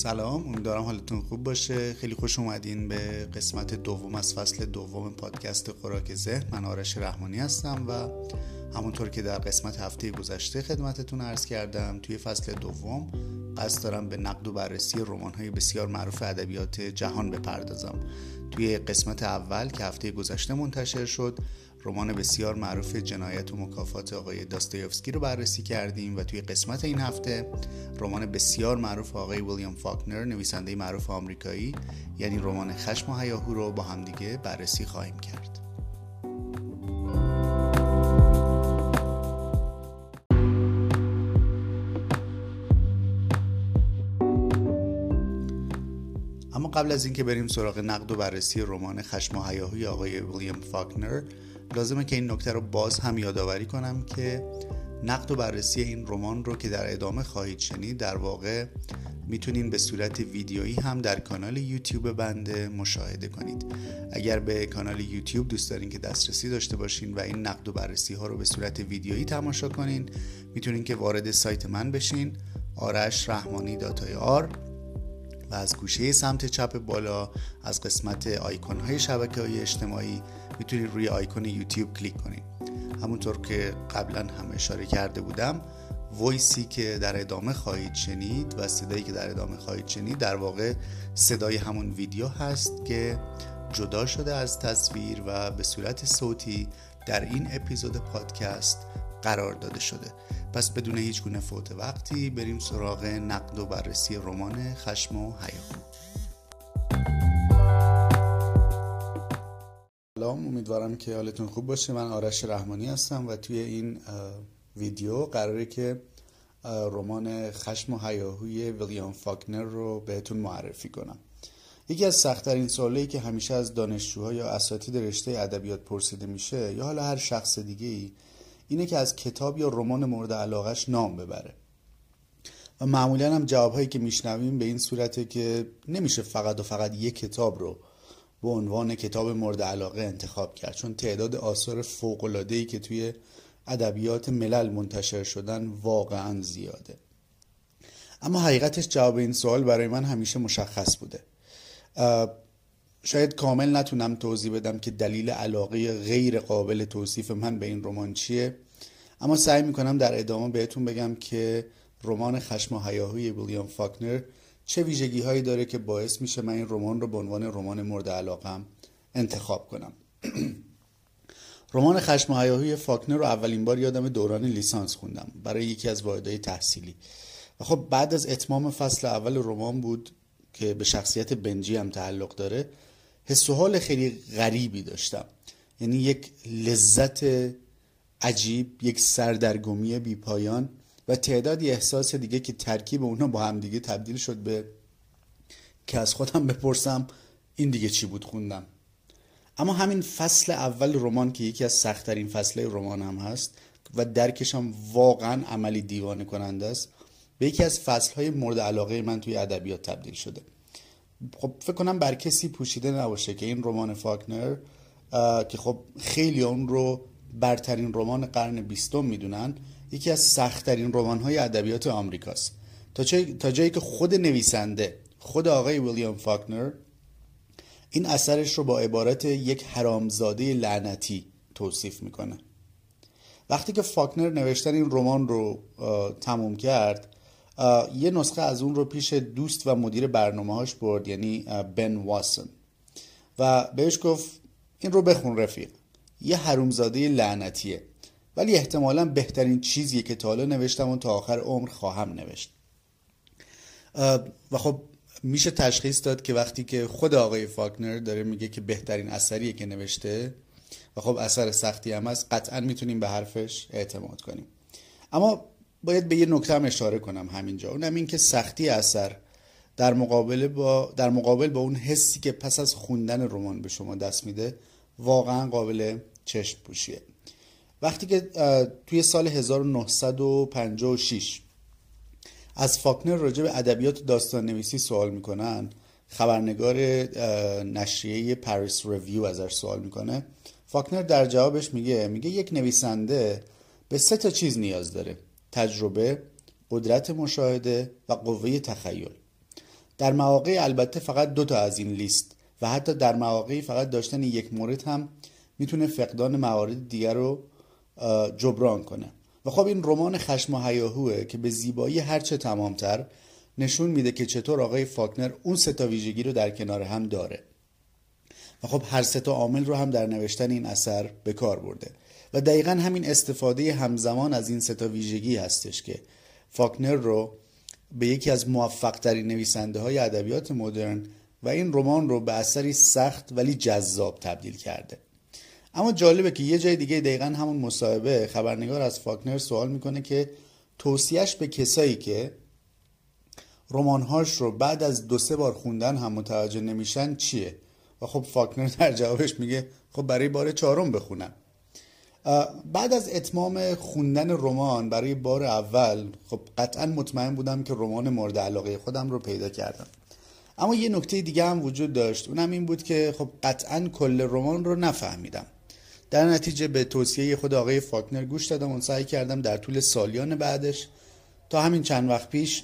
سلام، امیدوارم حالتون خوب باشه. خیلی خوش اومدین به قسمت دوم از فصل دوم پادکست خوراک ذهن. من آرش رحمانی هستم و همونطور که در قسمت هفته گذشته خدمتتون عرض کردم، توی فصل دوم قصد دارم به نقد و بررسی رمان‌های بسیار معروف ادبیات جهان بپردازم. توی قسمت اول که هفته گذشته منتشر شد، رمان بسیار معروف جنایت و مکافات آقای داستایوفسکی رو بررسی کردیم و توی قسمت این هفته رمان بسیار معروف آقای ویلیام فاکنر، نویسنده معروف آمریکایی، یعنی رمان خشم و هیاهو رو با همدیگه بررسی خواهیم کرد. اما قبل از اینکه بریم سراغ نقد و بررسی رمان خشم و هیاهوی آقای ویلیام فاکنر، لازمه که این نکته رو باز هم یادآوری کنم که نقد و بررسی این رمان رو که در ادامه خواهید شنید در واقع میتونین به صورت ویدیویی هم در کانال یوتیوب بنده مشاهده کنید. اگر به کانال یوتیوب دوست دارین که دسترسی داشته باشین و این نقد و بررسی ها رو به صورت ویدیویی تماشا کنین، میتونین که وارد سایت من بشین arashrahmani.ir و از گوشه سمت چپ بالا از قسمت آیکون های شبکه‌های اجتماعی میتونید روی آیکون یوتیوب کلیک کنید. همونطور که قبلا هم اشاره کرده بودم، وایسی که در ادامه خواهید شنید و صدایی که در ادامه خواهید شنید در واقع صدای همون ویدیو هست که جدا شده از تصویر و به صورت صوتی در این اپیزود پادکست قرار داده شده. پس بدون هیچ گونه فوت وقتی بریم سراغ نقد و بررسی رمان خشم و هیاهو. سلام، امیدوارم که حالتون خوب باشه. من آرش رحمانی هستم و توی این ویدیو قراره که رمان خشم و هیاهوی ویلیام فاکنر رو بهتون معرفی کنم. یکی از سخت‌ترین سوالایی که همیشه از دانشجوها یا اساتید رشته ادبیات پرسیده میشه یا حالا هر شخص دیگه‌ای اینه که از کتاب یا رمان مورد علاقهش نام ببره. و معمولا هم جوابهایی که میشنویم به این صورته که نمیشه فقط یک کتاب رو به عنوان کتاب مورد علاقه انتخاب کرد، چون تعداد آثار فوق‌العاده‌ای که توی ادبیات ملل منتشر شدن واقعا زیاده. اما حقیقتش جواب این سوال برای من همیشه مشخص بوده. شاید کامل نتونم توضیح بدم که دلیل علاقه غیر قابل توصیف من به این رمان چیه، اما سعی میکنم در ادامه بهتون بگم که رمان خشم و هیاهوی ویلیام فاکنر چه ویژگی هایی داره که باعث میشه من این رمان رو به عنوان رمان مورد علاقم انتخاب کنم. رمان خشم و هیاهوی فاکنر رو اولین بار یادم دوران لیسانس خوندم برای یکی از واحدهای تحصیلی و خب بعد از اتمام فصل اول رمان بود که به شخصیت بنجی هم تعلق داره. حس و حال خیلی غریبی داشتم، یعنی یک لذت عجیب، یک سردرگمی بی پایان و تعدادی احساس دیگه که ترکیب اونا با هم دیگه تبدیل شد به که از خودم بپرسم این دیگه چی بود خوندم. اما همین فصل اول رمان که یکی از سخت‌ترین فصل‌های رمان هم هست و درکش هم واقعا عملی دیوانه کننده است، به یکی از فصل‌های مورد علاقه من توی ادبیات تبدیل شده. خب فکر کنم بر کسی پوشیده نباشه که این رمان فاکنر که خب خیلی اون رو برترین رمان قرن 20 میدونن، یکی از سخت‌ترین رمان‌های ادبیات آمریکاست. تا جایی که خود نویسنده، خود آقای ویلیام فاکنر، این اثرش رو با عبارت یک حرامزاده لعنتی توصیف میکنه. وقتی که فاکنر نوشتن این رمان رو تموم کرد، یه نسخه از اون رو پیش دوست و مدیر برنامه‌هاش برد، یعنی بن واسن، و بهش گفت این رو بخون رفیق، یه حرومزاده لعنتیه ولی احتمالاً بهترین چیزیه که تا حالا نوشتم و تا آخر عمر خواهم نوشت. و خب میشه تشخیص داد که وقتی که خود آقای فاکنر داره میگه که بهترین اثریه که نوشته و خب اثر سختی هم هست، قطعاً میتونیم به حرفش اعتماد کنیم. اما باید به یه نکته هم اشاره کنم همینجا، اونم این که سختی اثر در مقابل با اون حسی که پس از خوندن رمان به شما دست میده واقعا قابل چشم پوشیه. وقتی که توی سال 1956 از فاکنر راجع به ادبیات داستان نویسی سوال میکنن، خبرنگار نشریه پاریس ریویو ازش سوال میکنه، فاکنر در جوابش میگه یک نویسنده به 3 چیز نیاز داره: تجربه، قدرت مشاهده و قوه تخیل. در مواقع البته فقط 2 تا از این لیست و حتی در مواقعی فقط داشتن یک مورد هم میتونه فقدان موارد دیگر رو جبران کنه. و خب این رمان خشم و هیاهوه که به زیبایی هرچه تمامتر نشون میده که چطور آقای فاکنر اون 3 تا ویژگی رو در کنار هم داره و خب هر 3 تا عامل رو هم در نوشتن این اثر به کار برده و دقیقاً همین استفاده همزمان از این 3 تا ویژگی هستش که فاکنر رو به یکی از موفق ترین نویسنده های ادبیات مدرن و این رمان رو به اثری سخت ولی جذاب تبدیل کرده. اما جالبه که یه جای دیگه دقیقاً همون مصاحبه خبرنگار از فاکنر سوال میکنه که توصیهش به کسایی که رمانهاش رو بعد از 2-3 بار خوندن هم متوجه نمیشن چیه؟ و خب فاکنر در جوابش میگه خب برای بار 4م بخونم. بعد از اتمام خوندن رمان برای بار اول خب قطعا مطمئن بودم که رمان مورد علاقه خودم رو پیدا کردم. اما یه نکته دیگه هم وجود داشت، اونم این بود که خب قطعا کل رمان رو نفهمیدم. در نتیجه به توصیه خود آقای فاکنر گوش دادم و سعی کردم در طول سالیان بعدش تا همین چند وقت پیش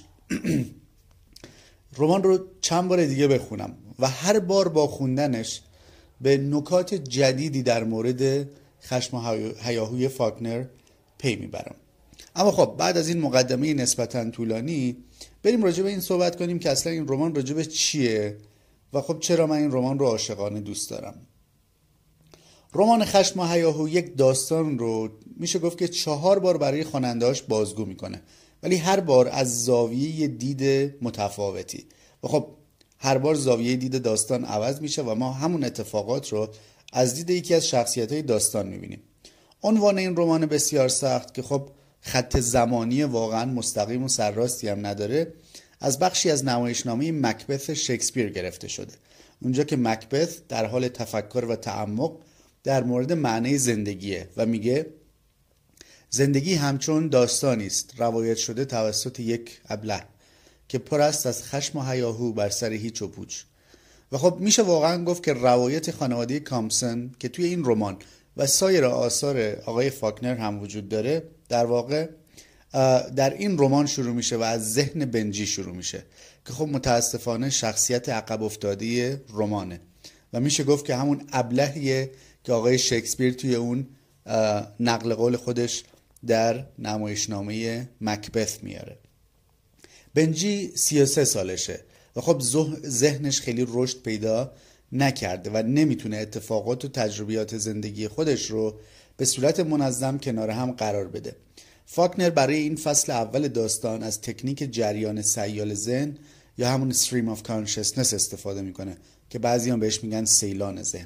رمان رو چند بار دیگه بخونم و هر بار با خوندنش به نکات جدیدی در مورد خشم و هیاهوی فاکنر پی میبرم. اما خب بعد از این مقدمه نسبتاً طولانی بریم راجع به این صحبت کنیم که اصلا این رمان راجع به چیه و خب چرا من این رمان رو عاشقانه دوست دارم. رمان خشم و هیاهو یک داستان رو میشه گفت که 4 بار برای خواننده‌اش بازگو میکنه، ولی هر بار از زاویه دید متفاوتی و خب هر بار زاویه دید داستان عوض میشه و ما همون اتفاقات رو از دید یکی از شخصیت‌های داستان میبینیم. عنوان این رمان بسیار سخت که خب خط زمانی واقعا مستقیم و سرراستی هم نداره از بخشی از نمایشنامه مکبث شکسپیر گرفته شده، اونجا که مکبث در حال تفکر و تعمق در مورد معنی زندگیه و میگه زندگی همچون داستانی است روایت شده توسط یک ابله که پر است از خشم و هیاهو بر سر هیچ و پوچ. و خب میشه واقعا گفت که روایت خانواده کامپسون که توی این رمان و سایر آثار آقای فاکنر هم وجود داره در واقع در این رمان شروع میشه و از ذهن بنجی شروع میشه که خب متاسفانه شخصیت عقب افتاده رمانه و میشه گفت که همون ابلهیه که آقای شکسپیر توی اون نقل قول خودش در نمایشنامه مکبث میاره. بنجی 33 سالشه و خب ذهنش خیلی رشد پیدا نکرده و نمیتونه اتفاقات و تجربیات زندگی خودش رو به صورت منظم کنار هم قرار بده. فاکنر برای این فصل اول داستان از تکنیک جریان سیال ذهن یا همون stream of consciousness استفاده میکنه که بعضی هم بهش میگن سیلان ذهن.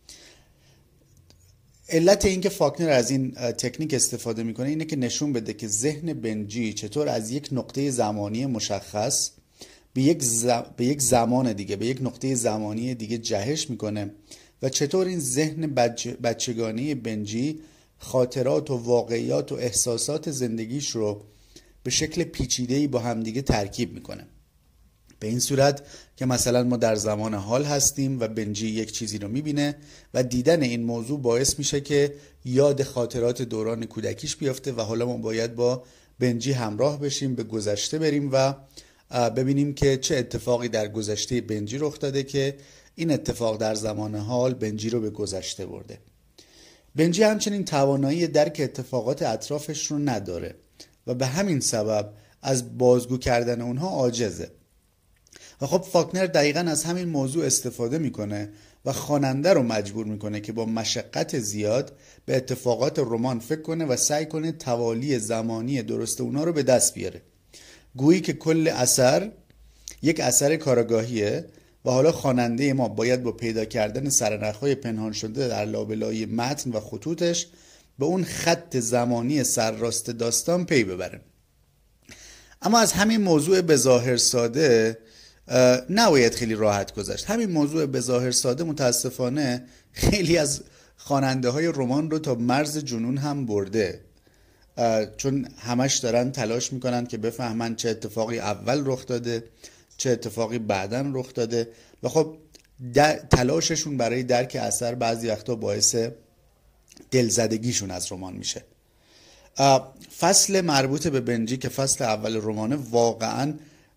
علت این که فاکنر از این تکنیک استفاده میکنه اینه که نشون بده که ذهن بنجی چطور از یک نقطه زمانی مشخص به یک زمان دیگه، به یک نقطه زمانی دیگه جهش میکنه و چطور این ذهن بچگانه بنجی خاطرات و واقعیات و احساسات زندگیش رو به شکل پیچیده‌ای با همدیگه ترکیب میکنه. به این صورت که مثلا ما در زمان حال هستیم و بنجی یک چیزی رو میبینه و دیدن این موضوع باعث میشه که یاد خاطرات دوران کودکیش بیفته و حالا ما باید با بنجی همراه بشیم، به گذشته بریم و ببینیم که چه اتفاقی در گذشته بنجی رخ داده که این اتفاق در زمان حال بنجی رو به گذشته برده. بنجی همچنین توانایی درک اتفاقات اطرافش رو نداره و به همین سبب از بازگو کردن اونها عاجزه. و خب فاکنر دقیقاً از همین موضوع استفاده میکنه و خواننده رو مجبور میکنه که با مشقت زیاد به اتفاقات رمان فکر کنه و سعی کنه توالی زمانی درست اونا رو به دست بیاره. گویی که کل اثر یک اثر کاراگاهیه و حالا خواننده ما باید با پیدا کردن سرنخ‌های پنهان شده در لابلای متن و خطوطش به اون خط زمانی سرراست داستان پی ببره. اما از همین موضوع به ظاهر ساده نباید خیلی راحت گذشت. همین موضوع به ظاهر ساده متاسفانه خیلی از خواننده های رمان رو تا مرز جنون هم برده، چون همش دارن تلاش میکنن که بفهمن چه اتفاقی اول رخ داده، چه اتفاقی بعدن رخ داده و خب تلاششون برای درک اثر بعضی وقتا باعث دلزدگیشون از رمان میشه. فصل مربوط به بنجی که فصل اول رمانه واقعاً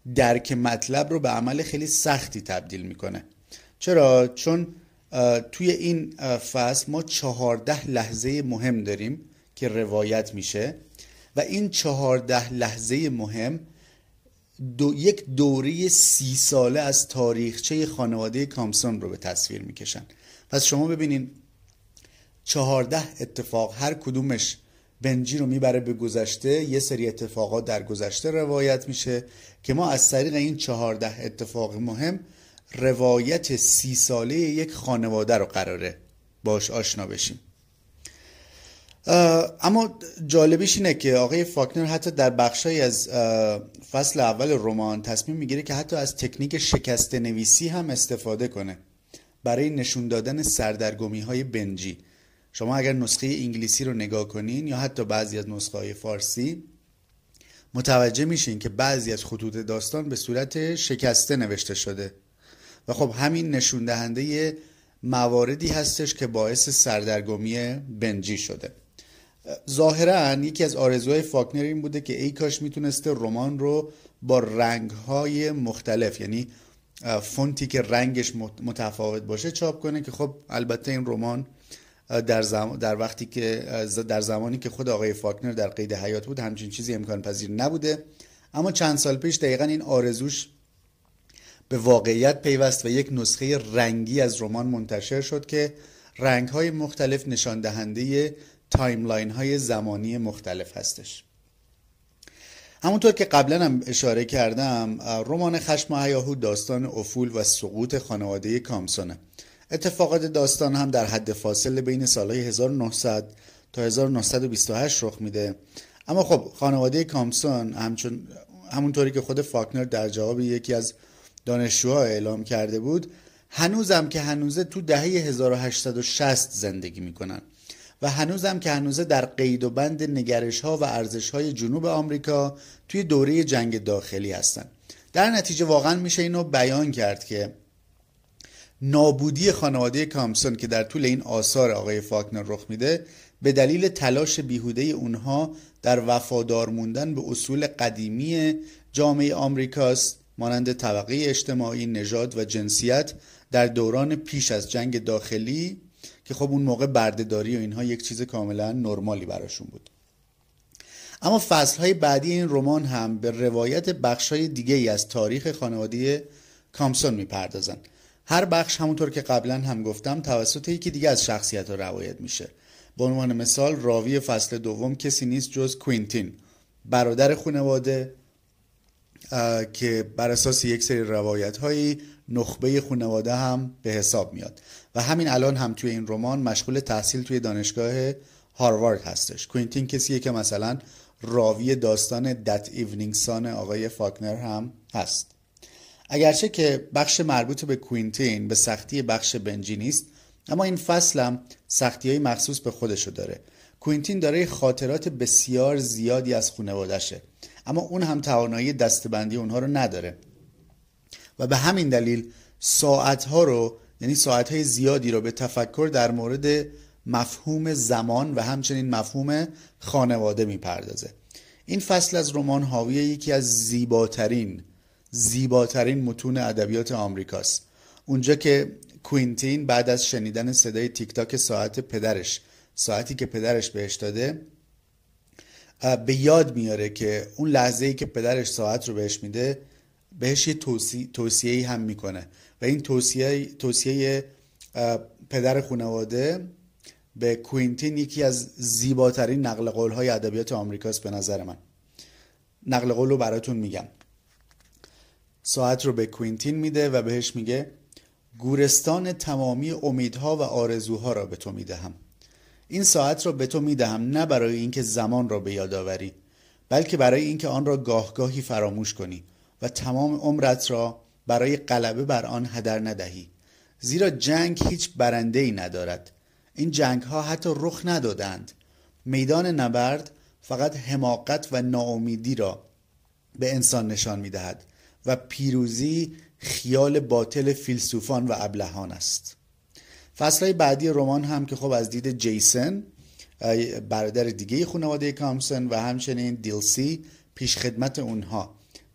درک مطلب رو به عمل خیلی سختی تبدیل میکنه. چرا؟ چون توی این فصل ما 14 لحظه مهم داریم که روایت میشه و این 14 لحظه مهم یک دوره 30 ساله از تاریخچه خانواده کامسون رو به تصویر میکشن. پس شما ببینین 14 اتفاق، هر کدومش بنجی رو میبره به گذشته، یه سری اتفاقات در گذشته روایت میشه که ما از طریق این 14 اتفاق مهم روایت 30 ساله یک خانواده رو قراره باش آشنا بشیم. اما جالبیش اینه که آقای فاکنر حتی در بخشای از فصل اول رمان تصمیم میگیره که حتی از تکنیک شکسته نویسی هم استفاده کنه برای نشون دادن سردرگمی های بنجی. شما اگر نسخه انگلیسی رو نگاه کنین یا حتی بعضی از نسخه های فارسی متوجه میشین که بعضی از خطوط داستان به صورت شکسته نوشته شده و خب همین نشون دهنده مواردی هستش که باعث سردرگمی بنجی شده. ظاهراً یکی از آرزوهای فاکنر این بوده که ای کاش میتونسته رمان رو با رنگ‌های مختلف، یعنی فونتی که رنگش متفاوت باشه چاپ کنه، که خب البته این رمان در زمانی که خود آقای فاکنر در قید حیات بود همچین چیزی امکان پذیر نبوده. اما چند سال پیش دقیقاً این آرزوش به واقعیت پیوست و یک نسخه رنگی از رمان منتشر شد که رنگ‌های مختلف نشان دهنده تایملاین های زمانی مختلف هستش. همونطور که قبلا هم اشاره کردم، رمان خشم و هیاهو داستان افول و سقوط خانواده کامسونه. اتفاقات داستان هم در حد فاصله بین سالهای 1900 تا 1928 رخ میده. اما خب خانواده کامسون همونطوری که خود فاکنر در جواب یکی از دانشجوها اعلام کرده بود، هنوزم که هنوزه تو دهه 1860 زندگی میکنن و هنوزم که هنوزه در قید و بند نگرش ها و ارزش های جنوب آمریکا توی دوره جنگ داخلی هستن. در نتیجه واقعا میشه اینو بیان کرد که نابودی خانواده کامسون که در طول این آثار آقای فاکنر رخ میده به دلیل تلاش بیهوده اونها در وفادار موندن به اصول قدیمی جامعه آمریکاست، مانند طبقه اجتماعی، نژاد و جنسیت در دوران پیش از جنگ داخلی، که خب اون موقع بردهداری و اینها یک چیز کاملا نرمالی براشون بود. اما فصلهای بعدی این رمان هم به روایت بخشهای دیگه ای از تاریخ خانواده کامسون میپردازن. هر بخش همونطور که قبلا هم گفتم توسط یکی دیگه از شخصیت‌ها روایت میشه. به عنوان مثال راوی فصل دوم کسی نیست جز کوینتین، برادر خانواده که بر اساس یک سری روایت‌هایی نخبه خانواده هم به حساب میاد و همین الان هم توی این رمان مشغول تحصیل توی دانشگاه هاروارد هستش. کوینتین کسیه که مثلا راوی داستان دت ایونینگ سان آقای فاکنر هم هست. اگرچه که بخش مربوط به کوینتین به سختی بخش بنجی نیست، اما این فصل هم سختی‌های مخصوص به خودشو داره. کوینتین داره خاطرات بسیار زیادی از خانواده‌شه، اما اون هم توانایی دسته‌بندی اونها رو نداره و به همین دلیل ساعتهای زیادی رو به تفکر در مورد مفهوم زمان و همچنین مفهوم خانواده میپردازه. این فصل از رمان حاوی یکی از زیباترین متون ادبیات آمریکاست. اونجا که کوینتین بعد از شنیدن صدای تیک تاک ساعتی که پدرش بهش داده، به یاد میاره که اون لحظه‌ای که پدرش ساعت رو بهش میده بهش یه توصیه‌ای هم میکنه و این توصیه پدر خانواده به کوینتین یکی از زیباترین نقل قول‌های ادبیات آمریکاست به نظر من. نقل قول رو براتون میگم. ساعت رو به کوینتین میده و بهش میگه گورستان تمامی امیدها و آرزوها را به تو میدهم. این ساعت را به تو میدهم نه برای اینکه زمان را به یاد آوری، بلکه برای اینکه آن را گاهی فراموش کنی و تمام عمرت را برای غلبه بر آن هدر ندهی. زیرا جنگ هیچ برنده‌ای ندارد. این جنگ ها حتی رخ ندادند. میدان نبرد فقط حماقت و ناامیدی را به انسان نشان میدهد و پیروزی خیال باطل فیلسوفان و ابلهان است. فصلهای بعدی رمان هم که خب از دید جیسن، برادر دیگه خانواده کامسون، و همچنین دیلسی پیش خدمت اونها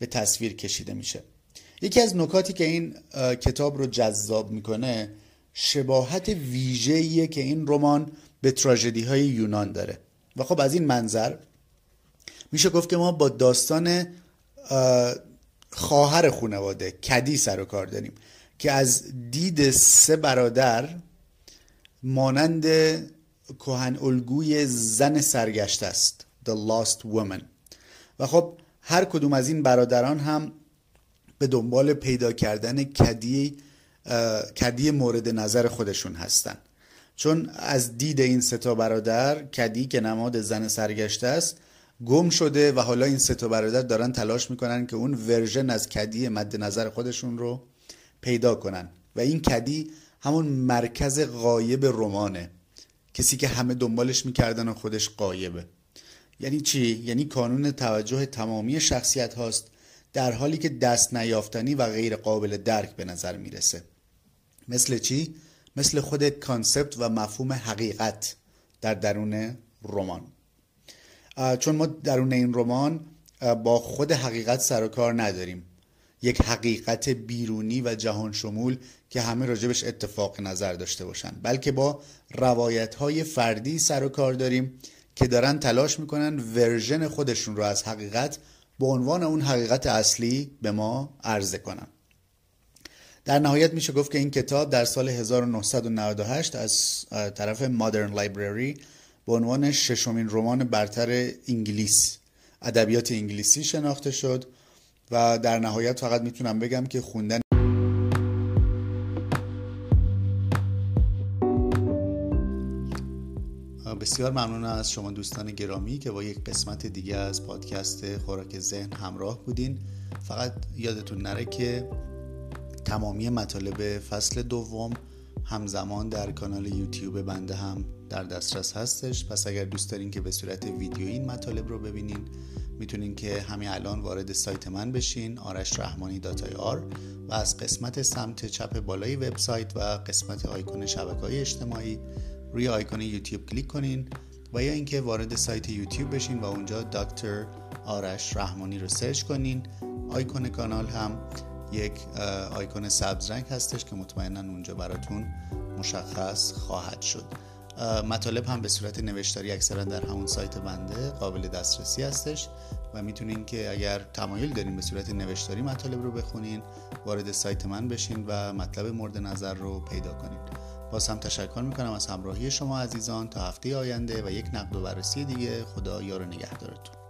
به تصویر کشیده میشه. یکی از نکاتی که این کتاب رو جذاب میکنه شباهت ویژه‌ایه که این رمان به تراژدی های یونان داره و خب از این منظر میشه گفت که ما با داستان خواهر خانواده کدی سر و کار داریم که از دید 3 برادر مانند کهن الگوی زن سرگشته است، The Lost Woman. و خب هر کدوم از این برادران هم به دنبال پیدا کردن کدی مورد نظر خودشون هستن، چون از دید این 3 برادر کدی که نماد زن سرگشته است گم شده و حالا این 3 برادر دارن تلاش میکنن که اون ورژن از کدی مد نظر خودشون رو پیدا کنن و این کدی همون مرکز غایب رمانه، کسی که همه دنبالش میکردن و خودش غایبه. یعنی چی؟ یعنی کانون توجه تمامی شخصیت هاست در حالی که دست نیافتنی و غیر قابل درک به نظر میرسه. مثل چی؟ مثل خود کانسپت و مفهوم حقیقت در درون رمان. چون ما درون این رمان با خود حقیقت سر و کار نداریم، یک حقیقت بیرونی و جهان شمول که همه راجبش اتفاق نظر داشته باشن، بلکه با روایت‌های فردی سر و کار داریم که دارن تلاش میکنن ورژن خودشون رو از حقیقت به عنوان اون حقیقت اصلی به ما عرضه کنن. در نهایت میشه گفت که این کتاب در سال 1998 از طرف مادرن لایبرری به عنوان 6مین رمان برتر انگلیس، ادبیات انگلیسی شناخته شد و در نهایت فقط میتونم بگم که خوندن بسیار ممنون از شما دوستان گرامی که با یک قسمت دیگه از پادکست خوراک ذهن همراه بودین. فقط یادتون نره که تمامی مطالب فصل 2 همزمان در کانال یوتیوب بنده هم در دسترس هستش، پس اگر دوست دارین که به صورت ویدیویی این مطالب رو ببینین میتونین که همین الان وارد سایت من بشین arashrahmani.ir و از قسمت سمت چپ بالای وبسایت و قسمت آیکون شبکه‌های اجتماعی روی آیکون یوتیوب کلیک کنین و یا اینکه وارد سایت یوتیوب بشین و اونجا دکتر آرش رحمانی رو سرچ کنین. آیکون کانال هم یک آیکون سبز رنگ هستش که مطمئناً اونجا براتون مشخص خواهد شد. مطالب هم به صورت نوشتاری اکثرا در همون سایت بنده قابل دسترسی هستش و میتونین که اگر تمایل دارین به صورت نوشتاری مطالب رو بخونین وارد سایت من بشین و مطلب مورد نظر رو پیدا کنین. باز هم تشکر میکنم از همراهی شما عزیزان. تا هفته آینده و یک نقد و بررسی دیگه. خدا یار و نگهدارتون.